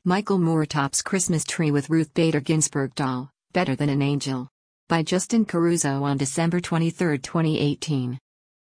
Michael Moore tops Christmas tree with Ruth Bader Ginsburg doll, better than an angel. By Justin Caruso on December 23, 2018.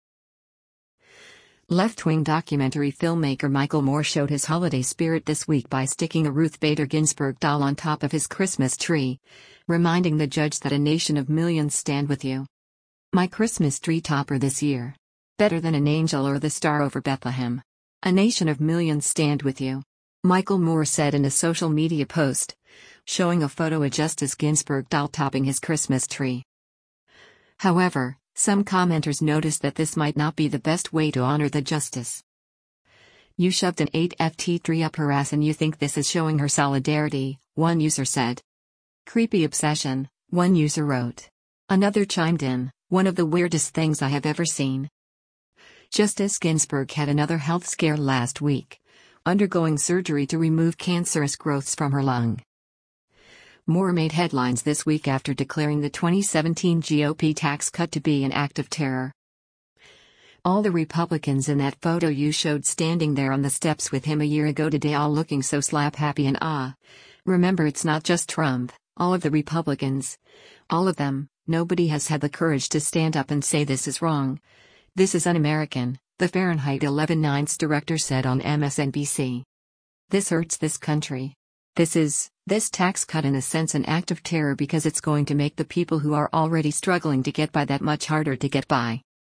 Left-wing documentary filmmaker Michael Moore showed his holiday spirit this week by sticking a Ruth Bader Ginsburg doll on top of his Christmas tree, reminding the judge that a nation of millions stand with you. My Christmas tree topper this year. Better than an angel or the star over Bethlehem. A nation of millions stand with you. Michael Moore said in a social media post, showing a photo of Justice Ginsburg doll topping his Christmas tree. However, some commenters noticed that this might not be the best way to honor the justice. You shoved an 8ft tree up her ass and you think this is showing her solidarity, one user said. Creepy obsession, one user wrote. Another chimed in, one of the weirdest things I have ever seen. Justice Ginsburg had another health scare last week, undergoing surgery to remove cancerous growths from her lung. Moore made headlines this week after declaring the 2017 GOP tax cut to be an act of terror. All the Republicans in that photo you showed standing there on the steps with him a year ago today all looking so slap happy and remember it's not just Trump, all of the Republicans. All of them, nobody has had the courage to stand up and say this is wrong. This is un-American, the Fahrenheit 11/9 director said on MSNBC. This hurts this country. This tax cut in a sense an act of terror because it's going to make the people who are already struggling to get by that much harder to get by.